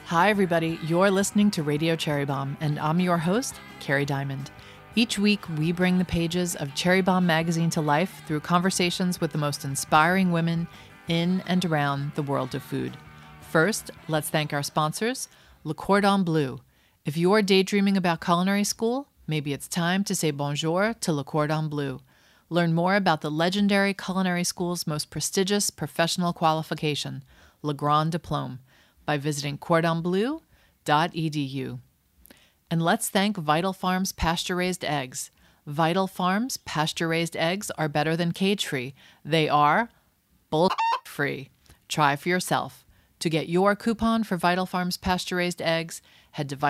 Hi, everybody. You're listening to Radio Cherry Bombe, and I'm your host, Carrie Diamond. Each week, we bring the pages of Cherry Bombe magazine to life through conversations with the most inspiring women in and around the world of food. First, let's thank our sponsors, Le Cordon Bleu. If you're daydreaming about culinary school, maybe it's time to say bonjour to Le Cordon Bleu. Learn more about the legendary culinary school's most prestigious professional qualification, Le Grand Diplôme, by visiting cordonbleu.edu. And let's thank Vital Farms pasture-raised eggs. Vital Farms pasture-raised eggs are better than cage-free. They are bull-free. Try for yourself. To get your coupon for Vital Farms pasture-raised eggs, head to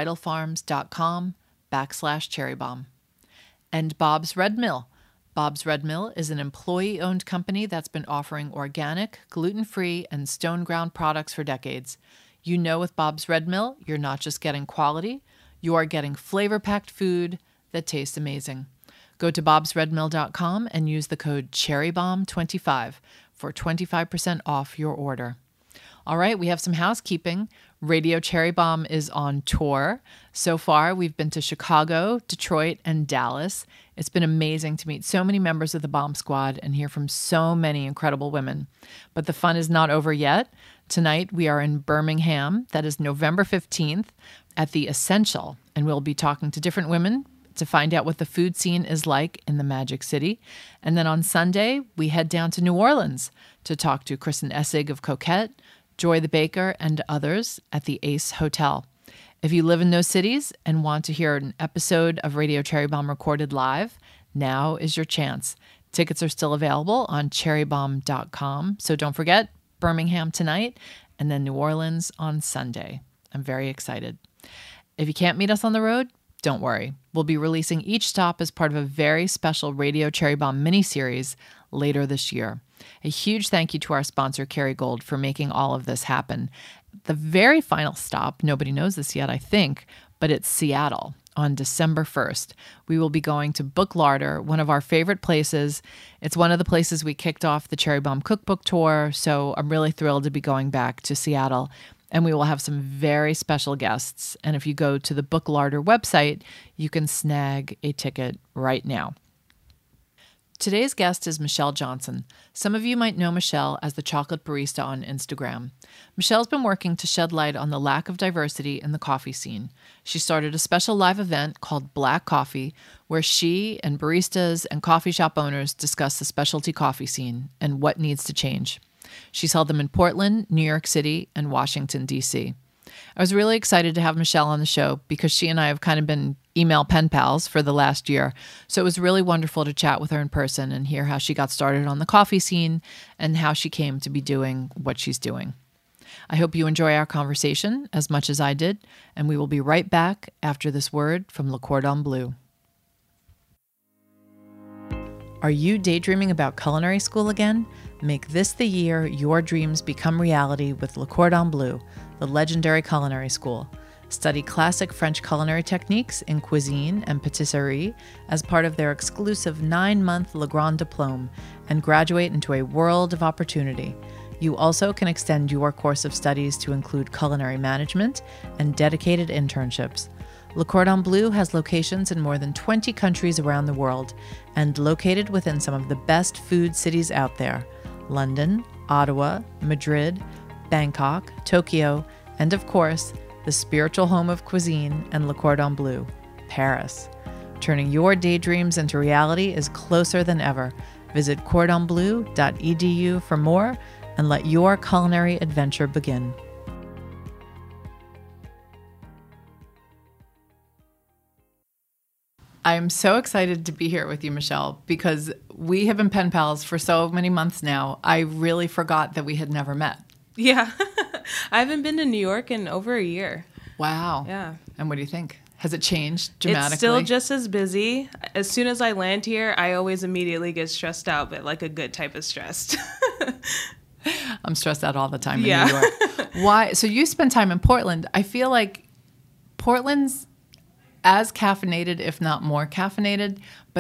vitalfarms.com/cherrybombe. And Bob's Red Mill. Bob's Red Mill is an employee-owned company that's been offering organic, gluten-free, and stone-ground products for decades. You know with Bob's Red Mill, you're not just getting quality, you are getting flavor-packed food that tastes amazing. Go to bobsredmill.com and use the code CHERRYBOMB25 for 25% off your order. All right, we have some housekeeping. Radio Cherry Bombe is on tour. So far, we've been to Chicago, Detroit, and Dallas. It's been amazing to meet so many members of the Bomb Squad and hear from so many incredible women. But the fun is not over yet. Tonight, we are in Birmingham. That is November 15th at the Essential, and we'll be talking to different women to find out what the food scene is like in the Magic City. And then on Sunday, we head down to New Orleans to talk to Kristen Essig of Coquette, Joy the Baker, and others at the Ace Hotel. If you live in those cities and want to hear an episode of Radio Cherry Bombe recorded live, now is your chance. Tickets are still available on cherrybombe.com. So don't forget, Birmingham tonight and then New Orleans on Sunday. I'm very excited. If you can't meet us on the road, don't worry. We'll be releasing each stop as part of a very special Radio Cherry Bombe mini-series later this year. A huge thank you to our sponsor, Kerrygold, for making all of this happen. The very final stop, nobody knows this yet, I think, but it's Seattle on December 1st. We will be going to Book Larder, one of our favorite places. It's one of the places we kicked off the Cherry Bombe cookbook tour, so I'm really thrilled to be going back to Seattle. And we will have some very special guests. And if you go to the Book Larder website, you can snag a ticket right now. Today's guest is Michelle Johnson. Some of you might know Michelle as the chocolate barista on Instagram. Michelle's been working to shed light on the lack of diversity in the coffee scene. She started a special live event called Black Coffee, where she and baristas and coffee shop owners discuss the specialty coffee scene and what needs to change. She's held them in Portland, New York City, and Washington, D.C. I was really excited to have Michelle on the show because she and I have kind of been email pen pals for the last year. So it was really wonderful to chat with her in person and hear how she got started on the coffee scene and how she came to be doing what she's doing. I hope you enjoy our conversation as much as I did, and we will be right back after this word from Le Cordon Bleu. Are you daydreaming about culinary school again? Make this the year your dreams become reality with Le Cordon Bleu, the legendary culinary school. Study classic French culinary techniques in cuisine and patisserie as part of their exclusive 9-month Le Grand Diplôme and graduate into a world of opportunity. You also can extend your course of studies to include culinary management and dedicated internships. Le Cordon Bleu has locations in more than 20 countries around the world and located within some of the best food cities out there: London, Ottawa, Madrid, Bangkok, Tokyo, and of course, the spiritual home of cuisine and Le Cordon Bleu, Paris. Turning your daydreams into reality is closer than ever. Visit cordonbleu.edu for more and let your culinary adventure begin. I'm so excited to be here with you, Michelle, because we have been pen pals for so many months now. I really forgot that we had never met. Yeah. I haven't been to New York in over a year. Wow. Yeah. And what do you think? Has it changed dramatically? It's still just as busy. As soon as I land here, I always immediately get stressed out, but like a good type of stressed. I'm stressed out all the time in New York. Why? So you spend time in Portland. I feel like Portland's as caffeinated, if not more caffeinated, but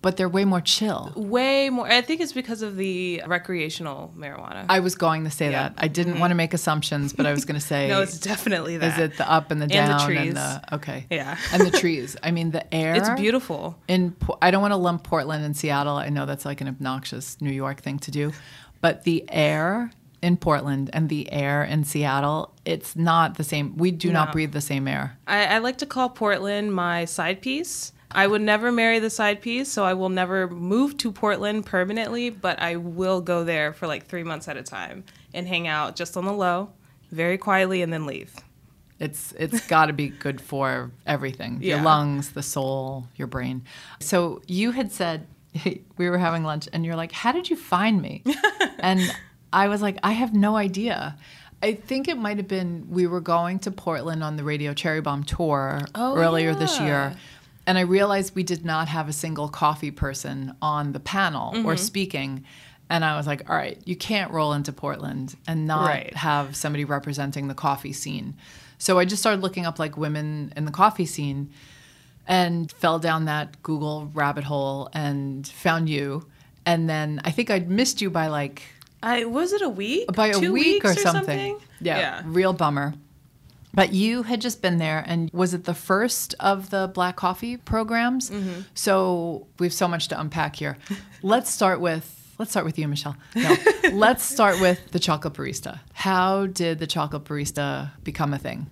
But they're way more chill. Way more. I think it's because of the recreational marijuana. I was going to say that. I didn't want to make assumptions, but I was going to say... No, it's definitely that. Is it the up and the down? And the trees. Okay. Yeah. And the trees. I mean, the air... It's beautiful. I don't want to lump Portland and Seattle. I know that's like an obnoxious New York thing to do. But the air in Portland and the air in Seattle, it's not the same. We do not breathe the same air. I like to call Portland my side piece. I would never marry the side piece, so I will never move to Portland permanently, but I will go there for like 3 months at a time and hang out just on the low, very quietly, and then leave. It's got to be good for everything. Your lungs, the soul, your brain. So you had said, we were having lunch, and you're like, how did you find me? And I was like, I have no idea. I think it might have been we were going to Portland on the Radio Cherry Bomb tour earlier this year. And I realized we did not have a single coffee person on the panel or speaking. And I was like, all right, you can't roll into Portland and not have somebody representing the coffee scene. So I just started looking up like women in the coffee scene and fell down that Google rabbit hole and found you. And then I think I'd missed you by like... was it a week? By a 2 week weeks or something. Yeah, real bummer. But you had just been there, and was it the first of the Black Coffee programs? So we have so much to unpack here. Let's start with you, Michelle. No, let's start with the chocolate barista. How did the chocolate barista become a thing?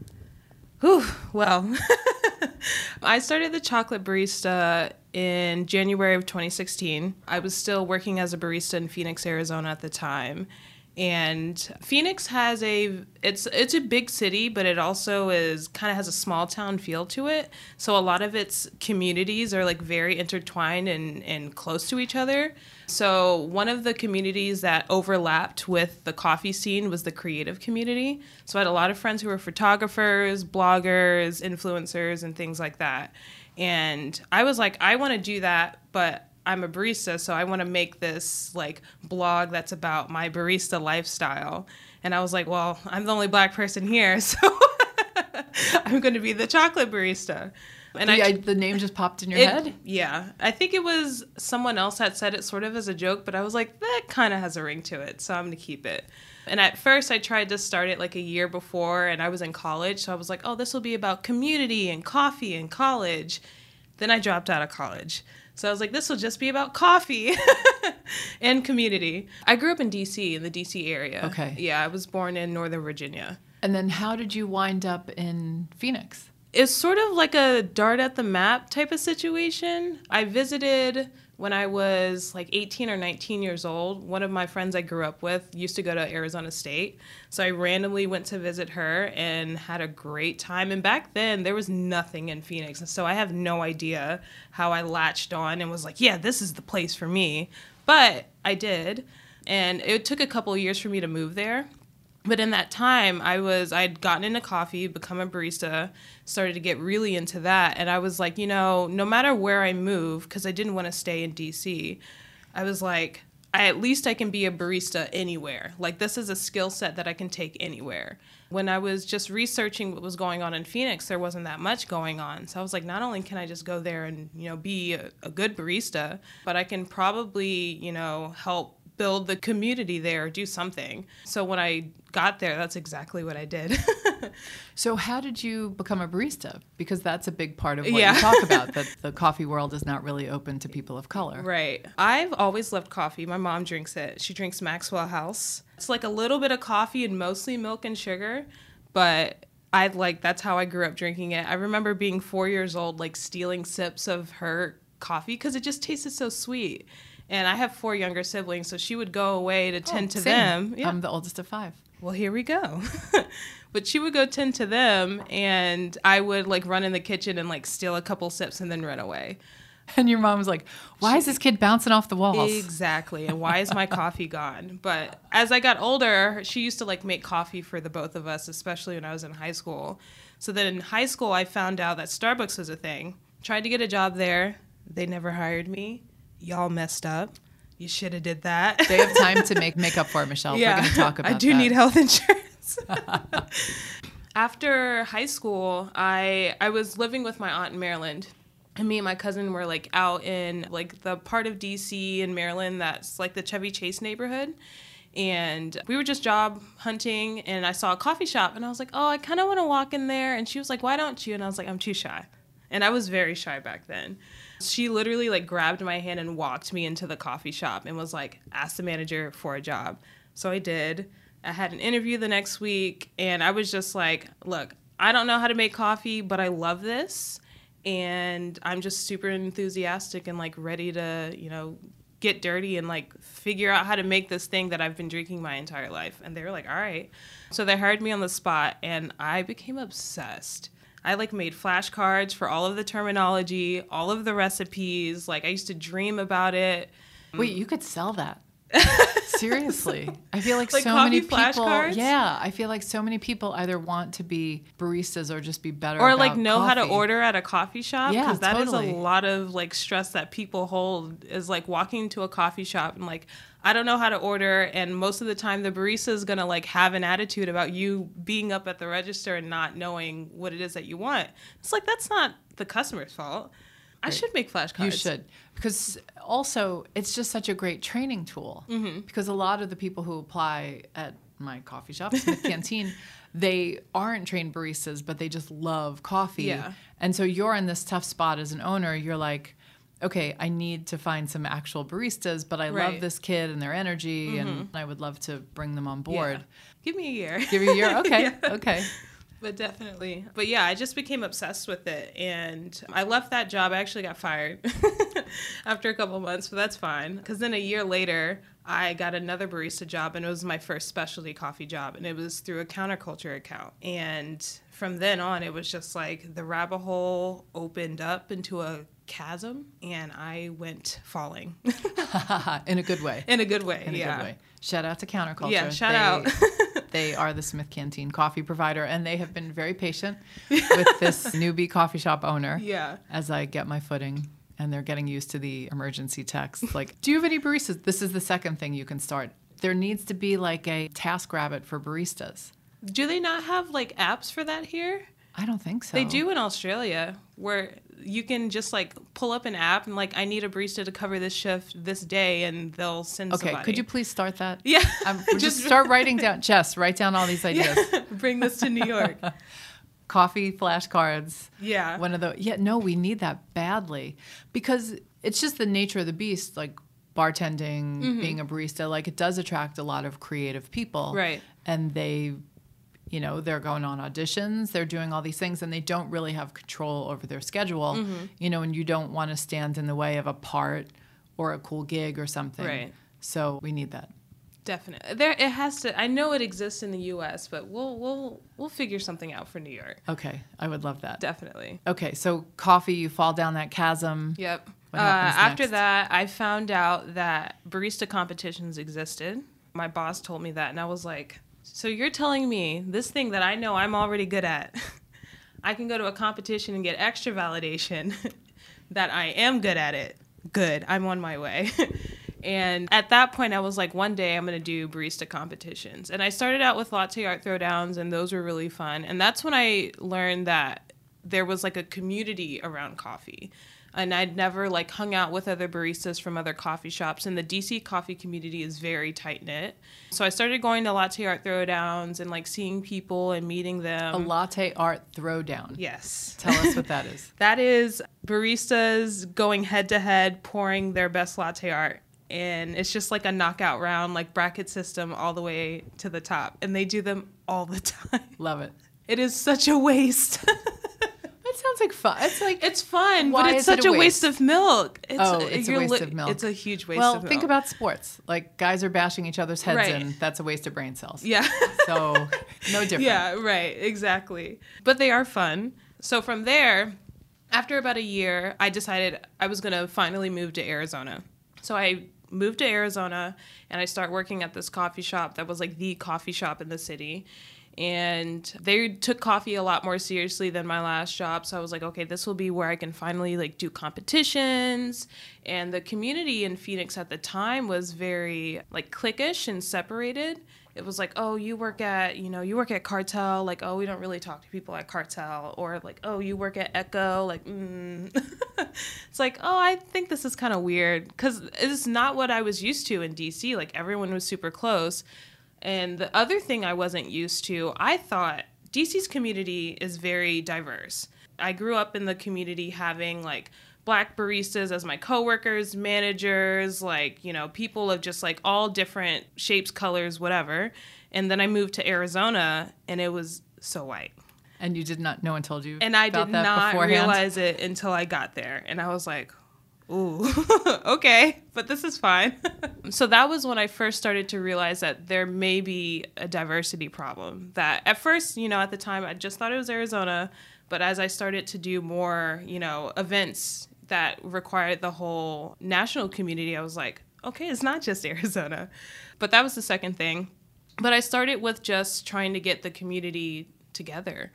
Well, I started the chocolate barista in January of 2016. I was still working as a barista in Phoenix, Arizona at the time. And Phoenix has it's a big city, but it also kind of has a small town feel to it. So a lot of its communities are like very intertwined and close to each other. So one of the communities that overlapped with the coffee scene was the creative community. So I had a lot of friends who were photographers, bloggers, influencers, and things like that. And I was like, I want to do that, but I'm a barista, so I want to make this like blog that's about my barista lifestyle. And I was like, well, I'm the only Black person here, so I'm going to be the chocolate barista. And the name just popped in your head? Yeah. I think it was someone else that said it sort of as a joke, but I was like, that kind of has a ring to it, so I'm going to keep it. And at first I tried to start it like a year before, and I was in college, so I was like, oh, this will be about community and coffee and college. Then I dropped out of college. So I was like, this will just be about coffee and community. I grew up in D.C., in the D.C. area. Okay. Yeah, I was born in Northern Virginia. And then how did you wind up in Phoenix? It's sort of like a dart at the map type of situation. I visited when I was like 18 or 19 years old. One of my friends I grew up with used to go to Arizona State. So I randomly went to visit her and had a great time. And back then, there was nothing in Phoenix. So I have no idea how I latched on and was like, yeah, this is the place for me. But I did. And it took a couple of years for me to move there. But in that time, I'd gotten into coffee, become a barista, started to get really into that. And I was like, no matter where I move, because I didn't want to stay in D.C., I was like, at least I can be a barista anywhere. Like, this is a skill set that I can take anywhere. When I was just researching what was going on in Phoenix, there wasn't that much going on. So I was like, not only can I just go there and, be a good barista, but I can probably, help build the community there, do something. So when I got there, that's exactly what I did. So how did you become a barista? Because that's a big part of what you talk about, that the coffee world is not really open to people of color. Right. I've always loved coffee. My mom drinks it. She drinks Maxwell House. It's like a little bit of coffee and mostly milk and sugar, but that's how I grew up drinking it. I remember being 4 years old, like stealing sips of her coffee because it just tasted so sweet. And I have 4 younger siblings, so she would go away to tend to them. Yeah. I'm the oldest of 5. Well, here we go. But she would go tend to them, and I would like run in the kitchen and like steal a couple sips and then run away. And your mom was like, why is this kid bouncing off the walls? Exactly. And why is my coffee gone? But as I got older, she used to like make coffee for the both of us, especially when I was in high school. So then in high school, I found out that Starbucks was a thing. Tried to get a job there. They never hired me. Y'all messed up. You should have did that. They have time to make up for it, Michelle. Yeah, we're going to talk about that. I do need health insurance. After high school, I was living with my aunt in Maryland, And me and my cousin were like out in like the part of DC and Maryland that's like the Chevy Chase neighborhood. And we were just job hunting, and I saw a coffee shop, and I was like, oh, I kind of want to walk in there. And she was like, why don't you? And I was like, I'm too shy. And I was very shy back then. She literally like grabbed my hand and walked me into the coffee shop and was like, ask the manager for a job. So I did. I had an interview the next week, and I was just like, look, I don't know how to make coffee, but I love this. And I'm just super enthusiastic and like ready to, you know, get dirty and like figure out how to make this thing that I've been drinking my entire life. And they were like, all right. So they hired me on the spot, and I became obsessed. I like made flashcards for all of the terminology, all of the recipes. Like I used to dream about it. Wait, you could sell that. Seriously. I feel like Like so coffee many people, flashcards? yeah, I feel like so many people either want to be baristas or just be better Or about like know how to coffee. order at a coffee shop. Yeah, Because that is totally. a lot of like stress that people hold, is like walking into a coffee shop and like, I don't know how to order. And most of the time the barista is going to like have an attitude about you being up at the register and not knowing what it is that you want. It's like, that's not the customer's fault. I should make flashcards. You should. Because also, it's just such a great training tool. Mm-hmm. Because a lot of the people who apply at my coffee shop, Smith Canteen, they aren't trained baristas, but they just love coffee. Yeah. And so you're in this tough spot as an owner. You're like, okay, I need to find some actual baristas, but I love Right. this kid and their energy, and I would love to bring them on board. Yeah. Give me a year. Give you a year? Okay, Yeah. okay. But definitely. But yeah, I just became obsessed with it. And I left that job. I actually got fired after a couple of months, but that's fine. Because then a year later, I got another barista job, and it was my first specialty coffee job. And it was through a counterculture account. And from then on, it was just like the rabbit hole opened up into a chasm, and I went falling. In a good way. In a good way. In a Yeah. good way. Shout out to Counterculture. Yeah, shout out. They are the Smith Canteen coffee provider, and they have been very patient with this newbie coffee shop owner. Yeah. As I get my footing, and they're getting used to the emergency text. Like, do you have any baristas? This is the second thing you can start. There needs to be like a TaskRabbit for baristas. Do they not have like apps for that here? I don't think so. They do in Australia, where you can just like pull up an app and like, I need a barista to cover this shift this day, and they'll send Okay, somebody. could you please start that? Yeah. Just start writing down. Jess, write down all these ideas. Bring this to New York. Coffee flashcards. Yeah. One of the no, we need that badly, because it's just the nature of the beast. Like bartending, being a barista, like it does attract a lot of creative people, Right. And they, you know, they're going on auditions, they're doing all these things, and they don't really have control over their schedule, you know, and you don't want to stand in the way of a part or a cool gig or something. Right. So we need that. Definitely. There, it has to. I know it exists in the U.S., but we'll figure something out for New York. Okay, I would love that. Definitely. Okay, so coffee, you fall down that chasm. Yep. What happens After next? that, I found out that barista competitions existed. My boss told me that, and I was like, so you're telling me this thing that I know I'm already good at, I can go to a competition and get extra validation that I am good at it. Good. I'm on my way. And at that point, I was like, one day I'm going to do barista competitions. And I started out with latte art throwdowns, and those were really fun. And that's when I learned that there was like a community around coffee. And I'd never like hung out with other baristas from other coffee shops. And the DC coffee community is very tight knit. So I started going to latte art throwdowns and like seeing people and meeting them. A latte art throwdown. Yes. Tell us what that is. That is baristas going head to head, pouring their best latte art. And it's just like a knockout round, like bracket system all the way to the top. And they do them all the time. Love it. It is such a waste. That sounds like fun. It's like It's fun, Why but it's is it such a a waste waste? of milk. it's a waste of milk. It's a huge waste well, of milk. think about sports. Like guys are bashing each other's heads Right. in. That's a waste of brain cells. Yeah. So no different. Yeah, right. Exactly. But they are fun. So from there, after about a year, I decided I was going to finally move to Arizona. So I moved to Arizona, and I started working at this coffee shop that was like the coffee shop in the city. And they took coffee a lot more seriously than my last job. So I was like, okay, this will be where I can finally like do competitions. And the community in Phoenix at the time was very like cliquish and separated. it was like, oh, you work at Cartel. Like, oh, we don't really talk to people at Cartel. Or like, oh, you work at Echo. Like, It's like, oh, I think this is kind of weird because it's not what I was used to in DC. Like, everyone was super close. And the other thing I wasn't used to, I thought DC's community is very diverse. I grew up in the community having like Black baristas as my coworkers, managers, like, people of just like all different shapes, colors, whatever. And then I moved to Arizona and it was so white. And you did not, no one told you and I about did that not beforehand? realize it until I got there. And I was like, ooh, okay, but this is fine. So that was when I first started to realize that there may be a diversity problem. That at first, at the time, I just thought it was Arizona. But as I started to do more, events that required the whole national community, I was like, okay, it's not just Arizona. But that was the second thing. But I started with just trying to get the community together.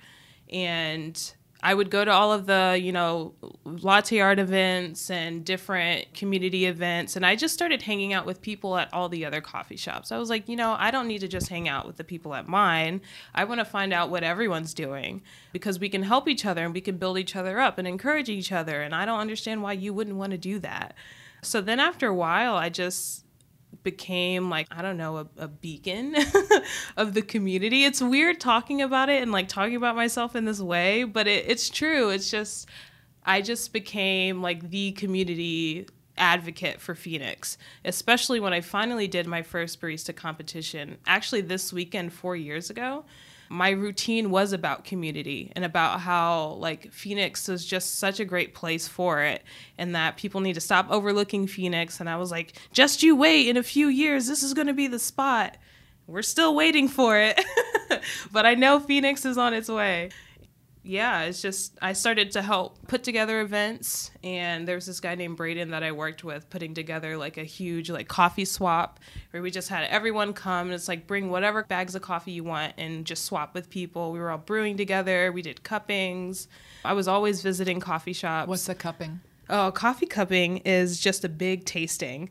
And I would go to all of the, latte art events and different community events. And I just started hanging out with people at all the other coffee shops. I was like, I don't need to just hang out with the people at mine. I want to find out what everyone's doing because we can help each other and we can build each other up and encourage each other. And I don't understand why you wouldn't want to do that. So then after a while, I just became like, I don't know, a beacon of the community. It's weird talking about it and like talking about myself in this way, but it's true. It's just, I just became like the community advocate for Phoenix, especially when I finally did my first barista competition. Actually, this weekend, 4 years ago, my routine was about community and about how like Phoenix is just such a great place for it and that people need to stop overlooking Phoenix. And I was like, just you wait, in a few years, this is going to be the spot. We're still waiting for it. But I know Phoenix is on its way. Yeah, it's just, I started to help put together events, and there was this guy named Braden that I worked with putting together like a huge like coffee swap where we just had everyone come, and it's like bring whatever bags of coffee you want and just swap with people. We were all brewing together. We did cuppings. I was always visiting coffee shops. What's the cupping? Oh, coffee cupping is just a big tasting,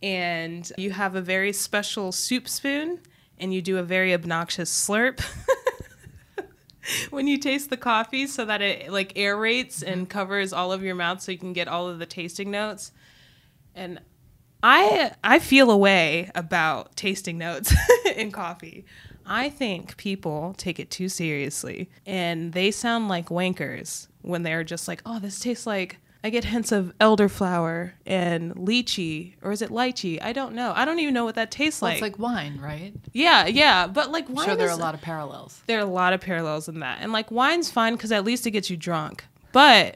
and you have a very special soup spoon, and you do a very obnoxious slurp. When you taste the coffee so that it like aerates and covers all of your mouth so you can get all of the tasting notes. And I feel a way about tasting notes in coffee. I think people take it too seriously and they sound like wankers when they're just like, oh, this tastes like, I get hints of elderflower and lychee, or is it lychee? I don't know. I don't even know what that tastes like. It's like wine, right? Yeah. But like wine, I'm sure there are a lot of parallels. There are a lot of parallels in that. And like wine's fine because at least it gets you drunk. But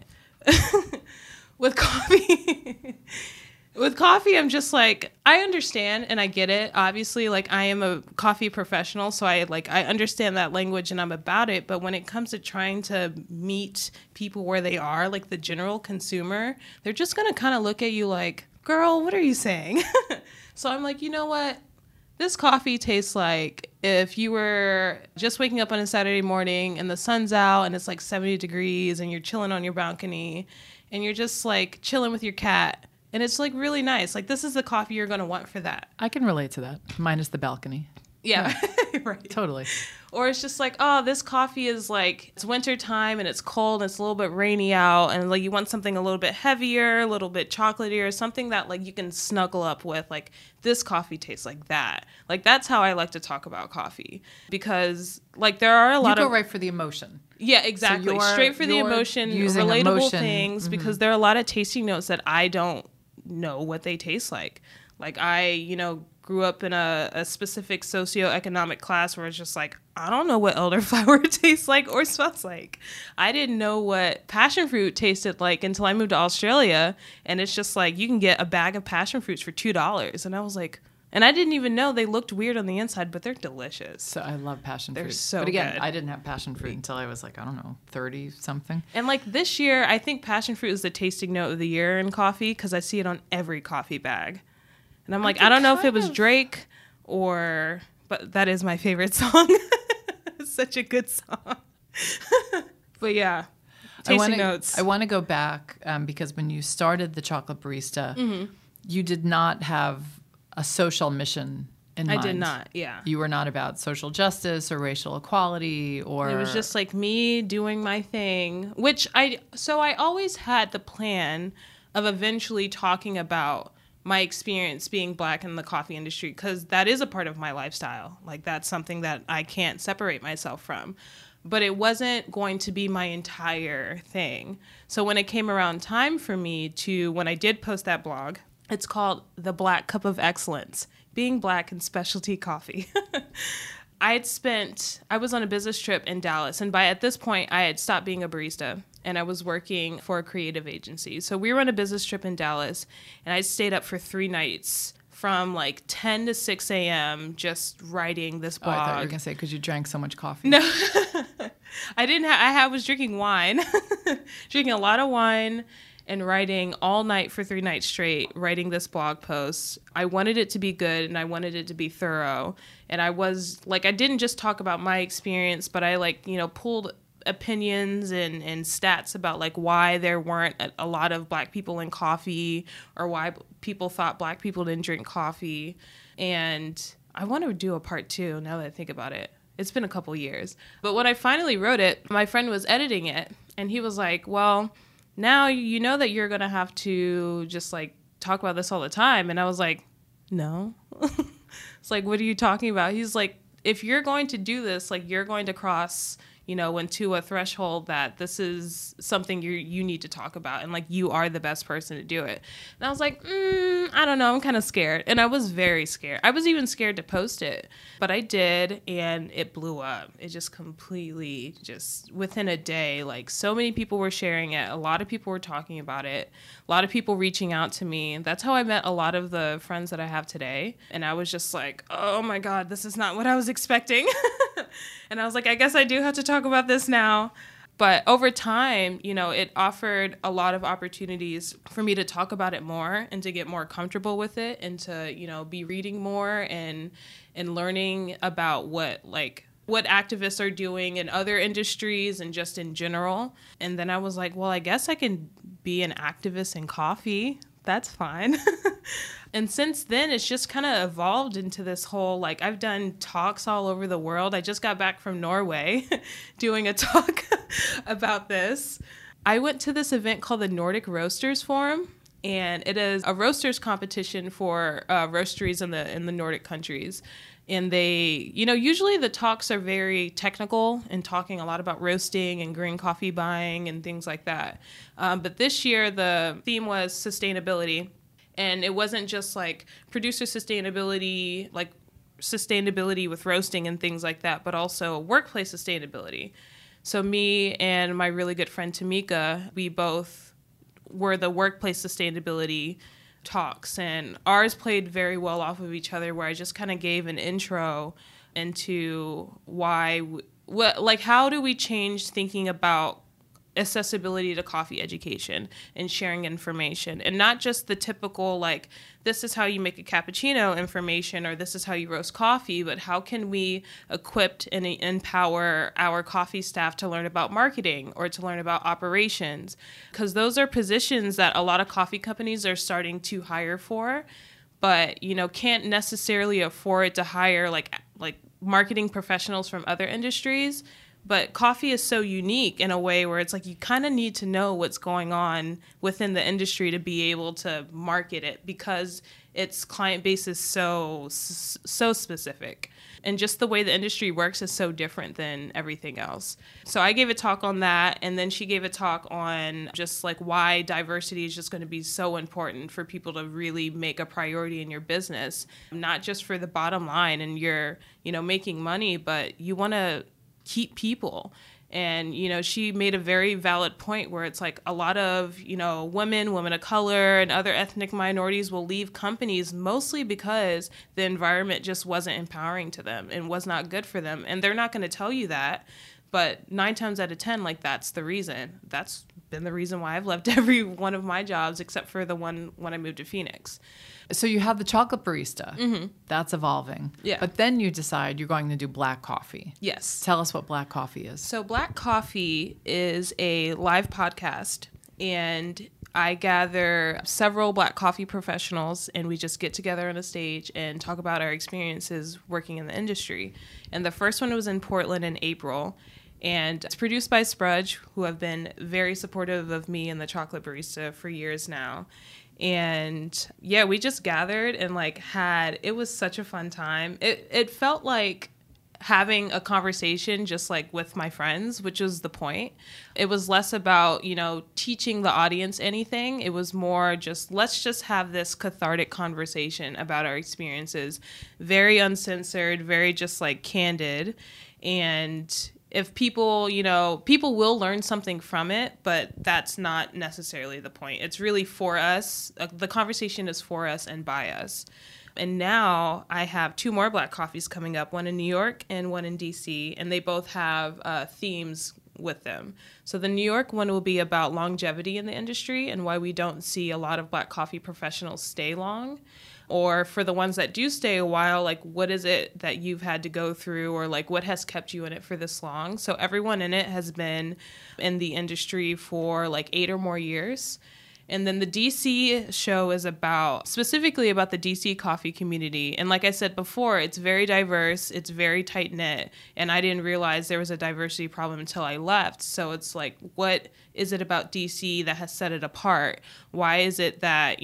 with coffee, I'm just like, I understand and I get it. Obviously, like I am a coffee professional, so I understand that language and I'm about it. But when it comes to trying to meet people where they are, like the general consumer, they're just going to kind of look at you like, girl, what are you saying? So I'm like, you know what? This coffee tastes like if you were just waking up on a Saturday morning and the sun's out and it's like 70 degrees and you're chilling on your balcony and you're just like chilling with your cat. And it's like really nice. Like this is the coffee you're going to want for that. I can relate to that. Minus the balcony. Yeah. Right. Totally. Or it's just like, oh, this coffee is like, it's winter time and it's cold and it's a little bit rainy out. And like you want something a little bit heavier, a little bit chocolatier, something that like you can snuggle up with. Like this coffee tastes like that. Like that's how I like to talk about coffee. Because like there are a lot of... You go right for the emotion. Yeah, exactly. So straight for the emotion, relatable things, because there are a lot of tasting notes that I don't know what they taste like. Like I, grew up in a specific socioeconomic class where it's just like, I don't know what elderflower tastes like or smells like. I didn't know what passion fruit tasted like until I moved to Australia. And it's just like, you can get a bag of passion fruits for $2. And I was like, and I didn't even know they looked weird on the inside, but they're delicious. So I love passion fruit. They're so But again, good. I didn't have passion fruit until I was like, I don't know, 30 something. And like this year, I think passion fruit is the tasting note of the year in coffee because I see it on every coffee bag. And I'm like, I don't know if it was Drake but that is my favorite song. It's such a good song. But yeah, tasting notes. I want to go back because when you started the Chocolate Barista, you did not have a social mission in I mind. did not, yeah. You were not about social justice or racial equality or... It was just like me doing my thing, which I always had the plan of eventually talking about my experience being Black in the coffee industry, because that is a part of my lifestyle. Like, that's something that I can't separate myself from. But it wasn't going to be my entire thing. So when it came around time for me to, when I did post that blog, it's called The Black Cup of Excellence, Being Black in Specialty Coffee. I was on a business trip in Dallas, and at this point, I had stopped being a barista, and I was working for a creative agency. So we were on a business trip in Dallas, and I stayed up for 3 nights from like 10 to 6 a.m. just writing this blog. Oh, I thought you were going to say because you drank so much coffee. No, I didn't. I was drinking wine, drinking a lot of wine, and writing all night for 3 nights straight, writing this blog post. I wanted it to be good, and I wanted it to be thorough. And I was like, I didn't just talk about my experience, but I pulled opinions and stats about like why there weren't a lot of Black people in coffee, or why people thought Black people didn't drink coffee. And I want to do a part 2 now that I think about it. It's been a couple years. But when I finally wrote it, my friend was editing it, and he was like, well, now you know that you're going to have to just like talk about this all the time. And I was like, no. It's like, what are you talking about? He's like, if you're going to do this, like you're going to cross, into a threshold that this is something you need to talk about, and like you are the best person to do it. And I was like, I don't know, I'm kind of scared. And I was very scared. I was even scared to post it, but I did, and it blew up. It just completely, just within a day, like so many people were sharing it. A lot of people were talking about it. A lot of people reaching out to me. That's how I met a lot of the friends that I have today. And I was just like, oh my God, this is not what I was expecting. And I was like, I guess I do have to talk about this now. But over time, it offered a lot of opportunities for me to talk about it more and to get more comfortable with it, and to, be reading more and learning about what activists are doing in other industries and just in general. And then I was like, well, I guess I can be an activist in coffee. That's fine. And since then, it's just kind of evolved into this whole, like, I've done talks all over the world. I just got back from Norway doing a talk about this. I went to this event called the Nordic Roasters Forum, and it is a roasters competition for roasteries in the Nordic countries. And they, usually the talks are very technical and talking a lot about roasting and green coffee buying and things like that. But this year, the theme was sustainability. And it wasn't just like producer sustainability, like sustainability with roasting and things like that, but also workplace sustainability. So me and my really good friend Tamika, we both were the workplace sustainability talks, and ours played very well off of each other, where I just kind of gave an intro into how do we change thinking about accessibility to coffee education and sharing information, and not just the typical like this is how you make a cappuccino information, or this is how you roast coffee, but how can we equip and empower our coffee staff to learn about marketing or to learn about operations, because those are positions that a lot of coffee companies are starting to hire for, but can't necessarily afford to hire like marketing professionals from other industries. But coffee is so unique in a way where it's like you kind of need to know what's going on within the industry to be able to market it, because its client base is so specific. And just the way the industry works is so different than everything else. So I gave a talk on that, and then she gave a talk on just like why diversity is just going to be so important for people to really make a priority in your business, not just for the bottom line and you're, making money, but you want to keep people. And, she made a very valid point where it's like a lot of, women of color, and other ethnic minorities will leave companies mostly because the environment just wasn't empowering to them and was not good for them. And they're not going to tell you that. But 9 times out of 10, like, that's the reason. That's been the reason why I've left every one of my jobs except for the one when I moved to Phoenix. So you have the chocolate barista. Mm-hmm. That's evolving. Yeah. But then you decide you're going to do black coffee. Yes. Tell us what black coffee is. So Black Coffee is a live podcast, and I gather several Black coffee professionals, and we just get together on a stage and talk about our experiences working in the industry. And the first one was in Portland in April. And it's produced by Sprudge, who have been very supportive of me and the chocolate barista for years now. And yeah, we just gathered and it was such a fun time. It felt like having a conversation just like with my friends, which was the point. It was less about, teaching the audience anything. It was more just, let's just have this cathartic conversation about our experiences. Very uncensored, very just candid. And if people, people will learn something from it, but that's not necessarily the point. It's really for us. The conversation is for us and by us. And now I have 2 more Black coffees coming up, one in New York and one in DC, and they both have themes with them. So the New York one will be about longevity in the industry and why we don't see a lot of Black coffee professionals stay long. Or for the ones that do stay a while, what is it that you've had to go through, or what has kept you in it for this long? So everyone in it has been in the industry for 8 or more years. And then the DC show is specifically about the DC coffee community. And like I said before, it's very diverse, it's very tight-knit, and I didn't realize there was a diversity problem until I left. So it's what is it about DC that has set it apart? Why is it that,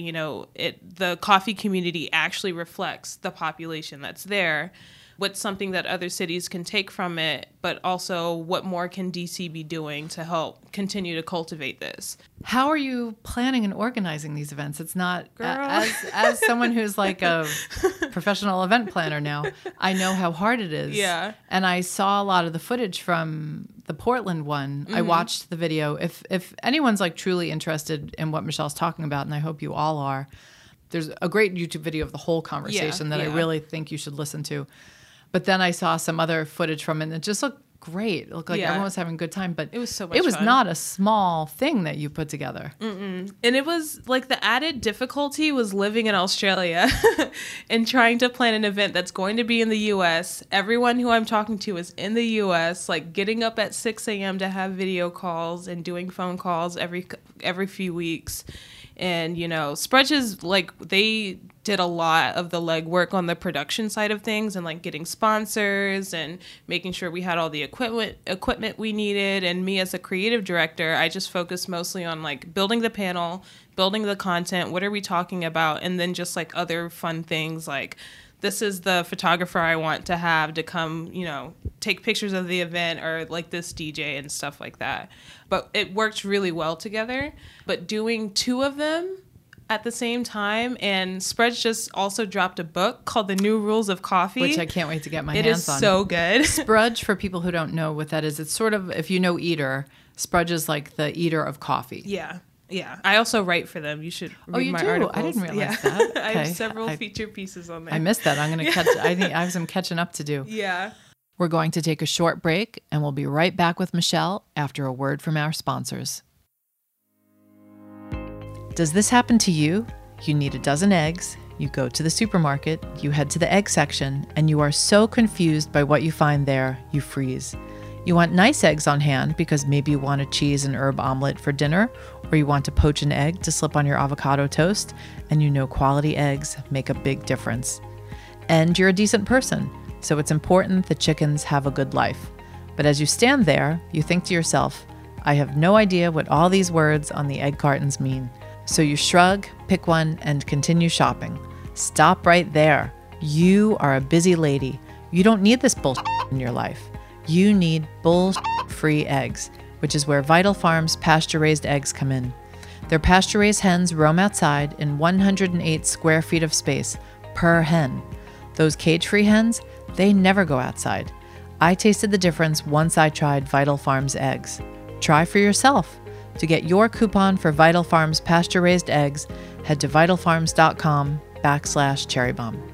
the coffee community actually reflects the population that's there? What's something that other cities can take from it, but also what more can DC be doing to help continue to cultivate this? How are you planning and organizing these events? It's not, Girl. as someone who's a professional event planner now, I know how hard it is. Yeah. And I saw a lot of the footage from the Portland one. I watched the video. If anyone's truly interested in what Michelle's talking about, and I hope you all are, there's a great YouTube video of the whole conversation that I really think you should listen to. But then I saw some other footage from it, and it just looked great. It looked like everyone was having a good time. But it was so much fun. Not a small thing that you put together. Mm-mm. And it was the added difficulty was living in Australia and trying to plan an event that's going to be in the U.S. Everyone who I'm talking to is in the U.S., getting up at 6 a.m. to have video calls and doing phone calls every few weeks. And, Sprudge is they did a lot of the legwork on the production side of things and getting sponsors and making sure we had all the equipment we needed. And me as a creative director, I just focused mostly on building the panel, building the content. What are we talking about? And then just other fun things this is the photographer I want to have to come, take pictures of the event, or this DJ and stuff like that. But it worked really well together. But doing 2 of them at the same time, and Sprudge just also dropped a book called The New Rules of Coffee, which I can't wait to get my hands on. It is so good. Sprudge, for people who don't know what that is, it's sort of, if you know Eater, Sprudge is the Eater of coffee. Yeah. Yeah. I also write for them. You should read my articles. articles. I didn't realize that. Okay. I have several feature pieces on there. I missed that. I'm going to I think I have some catching up to do. Yeah. We're going to take a short break, and we'll be right back with Michelle after a word from our sponsors. Does this happen to you? You need a dozen eggs. You go to the supermarket, you head to the egg section, and you are so confused by what you find there, you freeze. You want nice eggs on hand because maybe you want a cheese and herb omelet for dinner, or you want to poach an egg to slip on your avocado toast, and quality eggs make a big difference. And you're a decent person, so it's important that chickens have a good life. But as you stand there, you think to yourself, I have no idea what all these words on the egg cartons mean. So you shrug, pick one, and continue shopping. Stop right there. You are a busy lady. You don't need this bullshit in your life. You need bullshit-free eggs, which is where Vital Farms pasture-raised eggs come in. Their pasture-raised hens roam outside in 108 square feet of space per hen. Those cage-free hens, they never go outside. I tasted the difference once I tried Vital Farms eggs. Try for yourself. To get your coupon for Vital Farms pasture-raised eggs, head to vitalfarms.com/cherrybomb.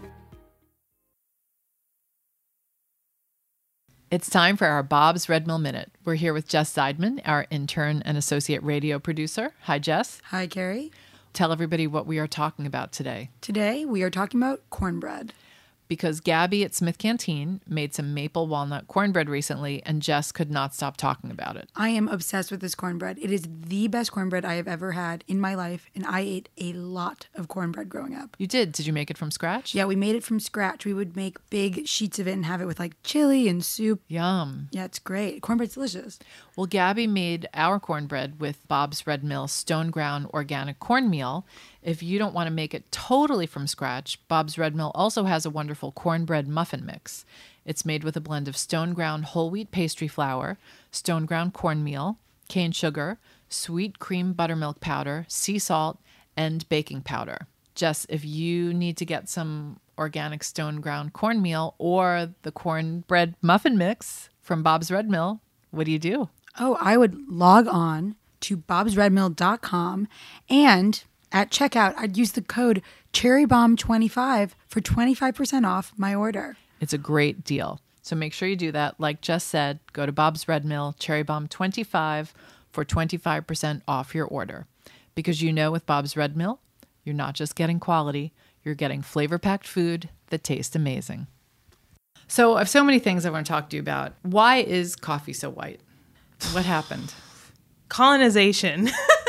It's time for our Bob's Red Mill Minute. We're here with Jess Seidman, our intern and associate radio producer. Hi, Jess. Hi, Carrie. Tell everybody what we are talking about today. Today, we are talking about cornbread. because Gabby at Smith Canteen made some maple walnut cornbread recently, and Jess could not stop talking about it. I am obsessed with this cornbread. It is the best cornbread I have ever had in my life, and I ate a lot of cornbread growing up. You did? Did you make it from scratch? Yeah, we made it from scratch. We would make big sheets of it and have it with like chili and soup. Yum. Yeah, it's great. Cornbread's delicious. Well, Gabby made our cornbread with Bob's Red Mill stone ground organic cornmeal. If you don't want to make it totally from scratch, Bob's Red Mill also has a wonderful cornbread muffin mix. It's made with a blend of stone ground whole wheat pastry flour, stone ground cornmeal, cane sugar, sweet cream buttermilk powder, sea salt, and baking powder. Jess, if you need to get some organic stone ground cornmeal or the cornbread muffin mix from Bob's Red Mill, what do you do? Oh, I would log on to bobsredmill.com, and at checkout, I'd use the code CherryBomb25 for 25% off my order. It's a great deal. So make sure you do that. Like Jess said, go to Bob's Red Mill, CherryBomb25 for 25% off your order. Because you know with Bob's Red Mill, you're not just getting quality, you're getting flavor-packed food that tastes amazing. So I have so many things I want to talk to you about. Why is coffee so white? What happened? Colonization.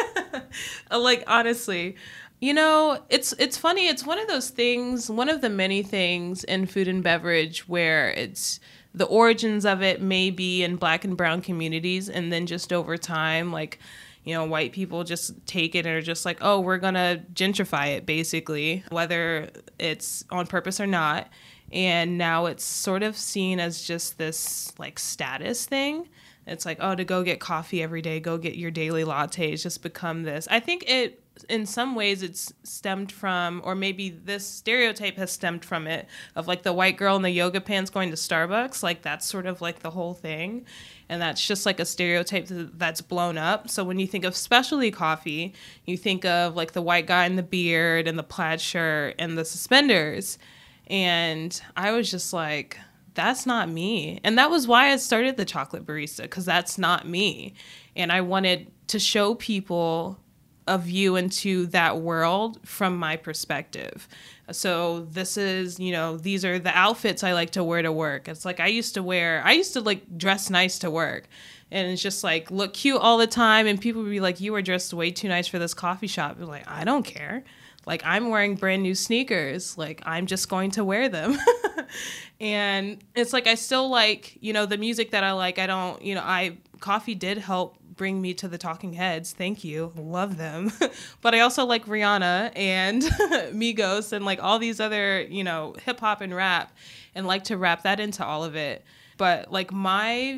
Like, honestly, you know, it's funny. It's one of those things, one of the many things in food and beverage where it's the origins of it may be in Black and brown communities. And then just over time, like, you know, white people just take it and are just like, oh, we're going to gentrify it, basically, whether it's on purpose or not. And now it's sort of seen as just this like status thing. It's like, oh, to go get coffee every day, go get your daily latte. It's just become this. I think it, in some ways, it's stemmed from, or maybe this stereotype has stemmed from it, of like the white girl in the yoga pants going to Starbucks. Like that's sort of like the whole thing. And that's just like a stereotype that's blown up. So when you think of specialty coffee, you think of like the white guy in the beard and the plaid shirt and the suspenders. And I was just like, that's not me. And that was why I started the Chocolate Barista, because that's not me. And I wanted to show people a view into that world from my perspective. So this is, you know, these are the outfits I like to wear to work. It's like I used to like dress nice to work. And it's just like look cute all the time. And people would be like, you were dressed way too nice for this coffee shop. I'm like, I don't care. Like, I'm wearing brand new sneakers. Like, I'm just going to wear them. And it's like, I still like, you know, the music that I like. I don't, you know, coffee did help bring me to the Talking Heads. Thank you. Love them. But I also like Rihanna and Migos and like all these other, you know, hip hop and rap, and like to wrap that into all of it. But like my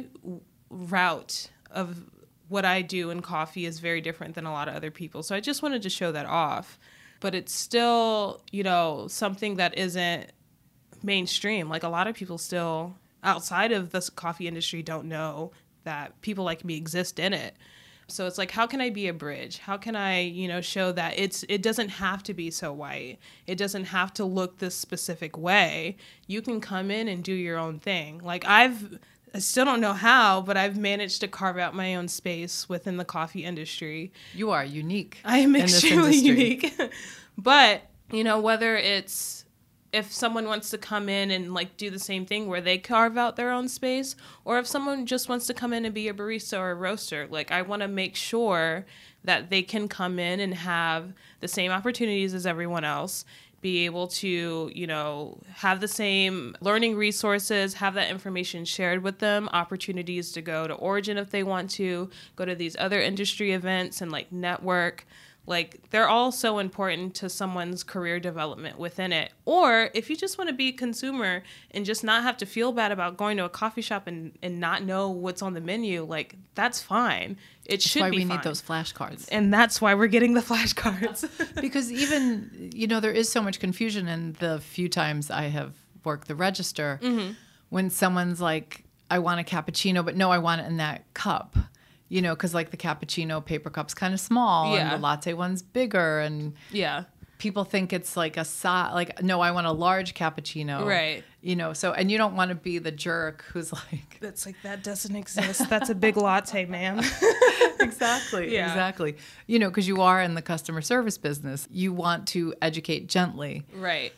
route of what I do in coffee is very different than a lot of other people. So I just wanted to show that off. But it's still, you know, something that isn't mainstream. Like a lot of people still outside of the coffee industry don't know that people like me exist in it. So it's like, how can I be a bridge? How can I, you know, show that it doesn't have to be so white. It doesn't have to look this specific way. You can come in and do your own thing. Like I still don't know how, but I've managed to carve out my own space within the coffee industry. You are unique. I am extremely unique. But, you know, whether it's if someone wants to come in and like do the same thing where they carve out their own space, or if someone just wants to come in and be a barista or a roaster, like I want to make sure that they can come in and have the same opportunities as everyone else, be able to, you know, have the same learning resources, have that information shared with them, opportunities to go to Origin if they want to, go to these other industry events and like network. Like they're all so important to someone's career development within it. Or if you just want to be a consumer and just not have to feel bad about going to a coffee shop and not know what's on the menu, like that's fine. It should be fine. That's why we need those flashcards. And that's why we're getting the flashcards. Because even, you know, there is so much confusion in the few times I have worked the register when someone's like, I want a cappuccino, but no, I want it in that cup. You know, because like the cappuccino paper cup's kind of small and the latte one's bigger. And people think it's like a size, like, no, I want a large cappuccino. Right. You know, so, and you don't want to be the jerk who's like. That's like, that doesn't exist. That's a big latte, ma'am. Exactly. Yeah. Exactly. You know, because you are in the customer service business. You want to educate gently. Right.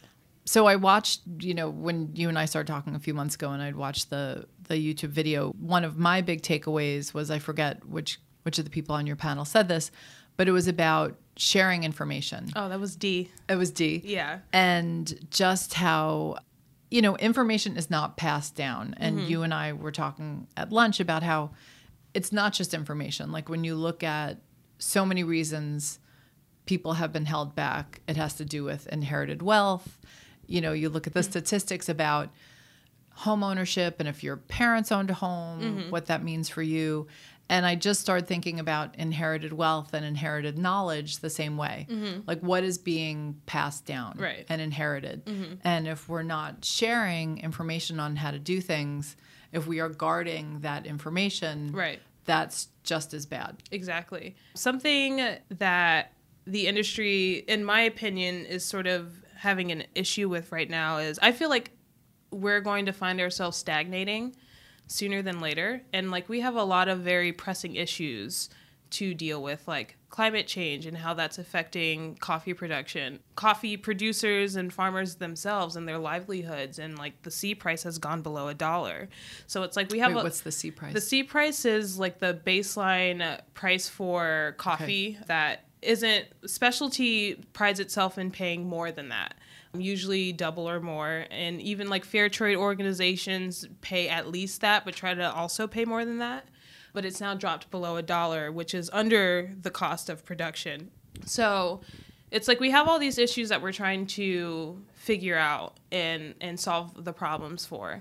So I watched, when you and I started talking a few months ago, and I'd watched the YouTube video. One of my big takeaways was, I forget which of the people on your panel said this, but it was about sharing information. Oh, that was D. It was D. Yeah. And just how, information is not passed down. And you and I were talking at lunch about how it's not just information. Like when you look at so many reasons people have been held back, it has to do with inherited wealth. You look at the statistics about home ownership and if your parents owned a home, what that means for you. And I just started thinking about inherited wealth and inherited knowledge the same way. Like what is being passed down and inherited. And if we're not sharing information on how to do things, if we are guarding that information, that's just as bad. Exactly. Something that the industry, in my opinion, is sort of having an issue with right now is I feel like we're going to find ourselves stagnating sooner than later. And like we have a lot of very pressing issues to deal with, like climate change and how that's affecting coffee production, coffee producers and farmers themselves and their livelihoods. And like the C price has gone below $1. So it's like we have what's the C price? The C price is like the baseline price for coffee that isn't, specialty prides itself in paying more than that. Usually double or more, and even like fair trade organizations pay at least that, but try to also pay more than that. But it's now dropped below $1, which is under the cost of production. So it's like we have all these issues that we're trying to figure out and solve the problems for.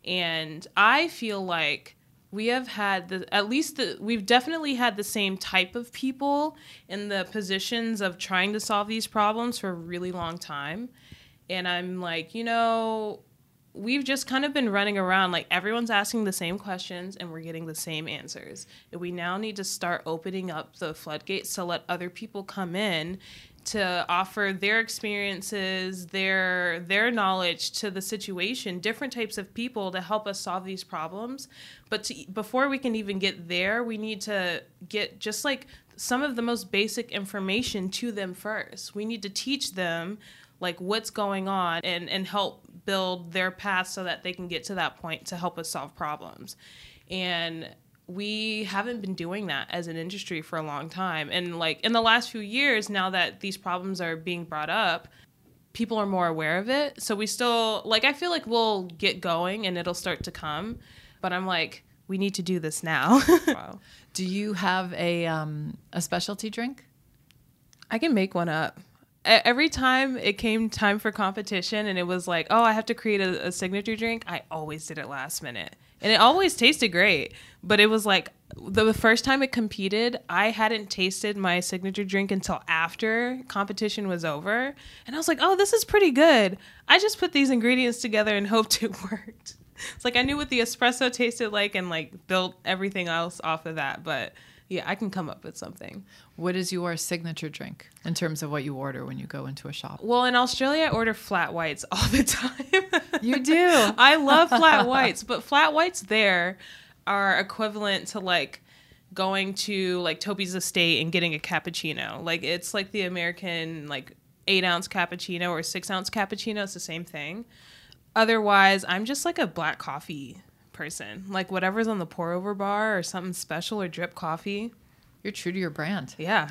And I feel like we have had we've definitely had the same type of people in the positions of trying to solve these problems for a really long time. And I'm like, we've just kind of been running around, like everyone's asking the same questions and we're getting the same answers. And we now need to start opening up the floodgates to let other people come in to offer their experiences, their knowledge to the situation, different types of people to help us solve these problems. But before we can even get there, we need to get just like some of the most basic information to them first. We need to teach them like what's going on and help build their path so that they can get to that point to help us solve problems. And we haven't been doing that as an industry for a long time. And like in the last few years, now that these problems are being brought up, people are more aware of it. So we still, like, I feel like we'll get going and it'll start to come. But I'm like, we need to do this now. Wow. Do you have a specialty drink? I can make one up. Every time it came time for competition and it was like, oh, I have to create a signature drink, I always did it last minute. And it always tasted great. But it was like the first time it competed, I hadn't tasted my signature drink until after competition was over. And I was like, oh, this is pretty good. I just put these ingredients together and hoped it worked. It's like I knew what the espresso tasted like and like built everything else off of that. But yeah, I can come up with something. What is your signature drink in terms of what you order when you go into a shop? Well, in Australia, I order flat whites all the time. You do? I love flat whites, but flat whites there are equivalent to like going to like Toby's Estate and getting a cappuccino. Like it's like the American like 8-ounce cappuccino or 6-ounce cappuccino. It's the same thing. Otherwise, I'm just like a black coffee person. Like whatever's on the pour over bar or something special or drip coffee. You're true to your brand. Yeah.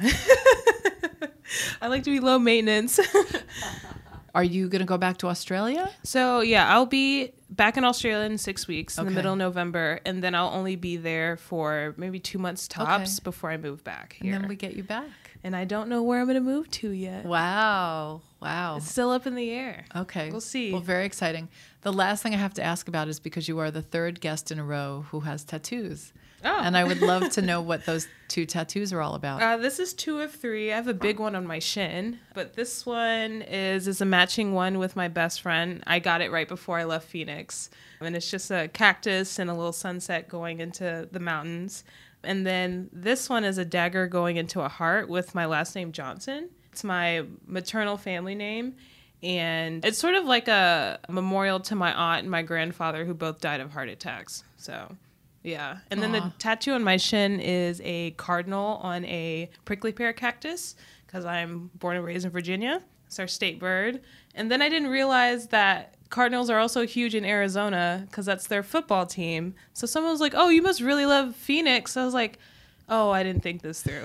I like to be low maintenance. Are you going to go back to Australia? So yeah, I'll be back in Australia in 6 weeks in the middle of November. And then I'll only be there for maybe 2 months tops before I move back here. And then we get you back. And I don't know where I'm going to move to yet. Wow. It's still up in the air. Okay. We'll see. Well, very exciting. The last thing I have to ask about is because you are the third guest in a row who has tattoos. Oh. And I would love to know what those 2 tattoos are all about. This is 2 of 3. I have a big one on my shin, but this one is a matching one with my best friend. I got it right before I left Phoenix. And it's just a cactus and a little sunset going into the mountains. And then this one is a dagger going into a heart with my last name, Johnson. It's my maternal family name. And it's sort of like a memorial to my aunt and my grandfather who both died of heart attacks. So, yeah. And then the tattoo on my shin is a cardinal on a prickly pear cactus because I'm born and raised in Virginia. It's our state bird. And then I didn't realize that cardinals are also huge in Arizona because that's their football team. So someone was like, oh, you must really love Phoenix. I was like, oh, I didn't think this through.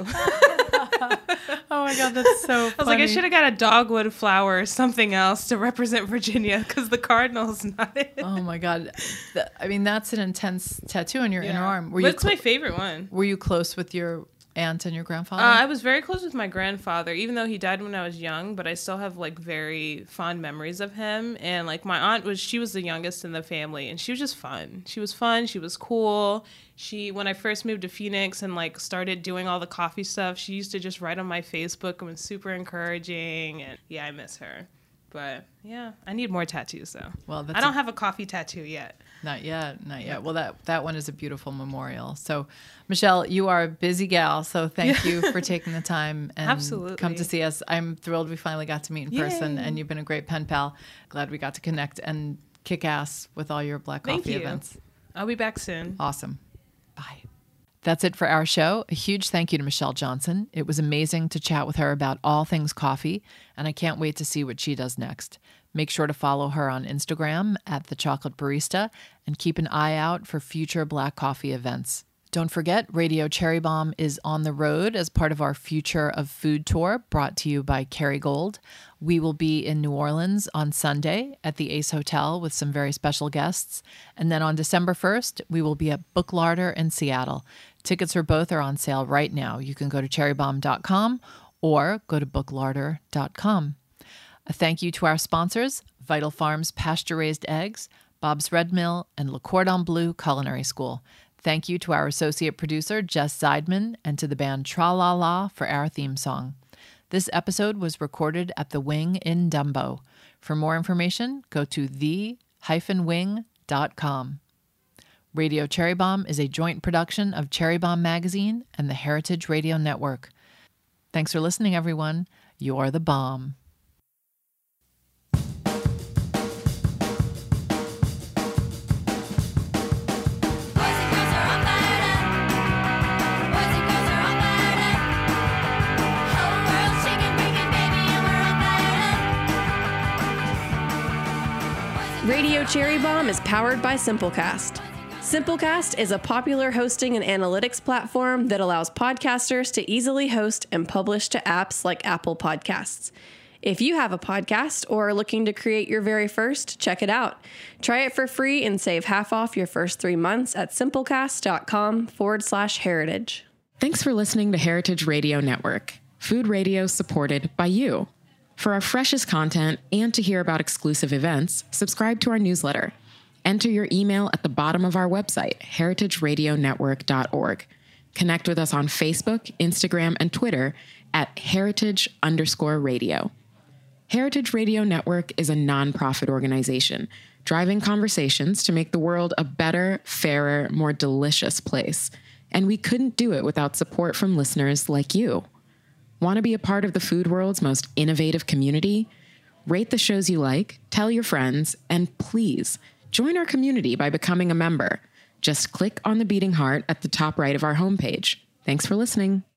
Oh my God, that's so funny. I was like, I should have got a dogwood flower or something else to represent Virginia because the cardinal's not it. Oh my God. I mean, that's an intense tattoo on your inner arm. But it's my favorite one. Were you close with your aunt and your grandfather? I was very close with my grandfather, even though he died when I was young, but I still have like very fond memories of him. And like my aunt she was the youngest in the family, and she was just fun. She was fun. She was cool. When I first moved to Phoenix and like started doing all the coffee stuff, she used to just write on my Facebook and was super encouraging. And yeah, I miss her. But yeah, I need more tattoos though. Well, I don't have a coffee tattoo yet. Not yet. Well, that one is a beautiful memorial. So, Michelle, you are a busy gal, so thank you for taking the time and Absolutely. come to see us. I'm thrilled we finally got to meet in person, and you've been a great pen pal. Glad we got to connect and kick ass with all your Black Coffee events. I'll be back soon. Awesome. Bye. That's it for our show. A huge thank you to Michelle Johnson. It was amazing to chat with her about all things coffee, and I can't wait to see what she does next. Make sure to follow her on Instagram @The Chocolate Barista and keep an eye out for future Black Coffee events. Don't forget, Radio Cherry Bomb is on the road as part of our Future of Food tour brought to you by Kerrygold. We will be in New Orleans on Sunday at the Ace Hotel with some very special guests. And then on December 1st, we will be at Book Larder in Seattle. Tickets for both are on sale right now. You can go to cherrybomb.com or go to booklarder.com. A thank you to our sponsors, Vital Farms Pasture-Raised Eggs, Bob's Red Mill, and Le Cordon Bleu Culinary School. Thank you to our associate producer, Jess Seidman, and to the band Tra La La for our theme song. This episode was recorded at The Wing in Dumbo. For more information, go to the-wing.com. Radio Cherry Bomb is a joint production of Cherry Bomb Magazine and the Heritage Radio Network. Thanks for listening, everyone. You're the bomb. Radio Cherry Bomb is powered by Simplecast. Simplecast is a popular hosting and analytics platform that allows podcasters to easily host and publish to apps like Apple Podcasts. If you have a podcast or are looking to create your very first, check it out. Try it for free and save half off your first 3 months at simplecast.com/heritage. Thanks for listening to Heritage Radio Network, food radio supported by you. For our freshest content and to hear about exclusive events, subscribe to our newsletter. Enter your email at the bottom of our website, heritageradionetwork.org. Connect with us on Facebook, Instagram, and Twitter at heritage_radio. Heritage Radio Network is a nonprofit organization driving conversations to make the world a better, fairer, more delicious place. And we couldn't do it without support from listeners like you. Want to be a part of the food world's most innovative community? Rate the shows you like, tell your friends, and please join our community by becoming a member. Just click on the beating heart at the top right of our homepage. Thanks for listening.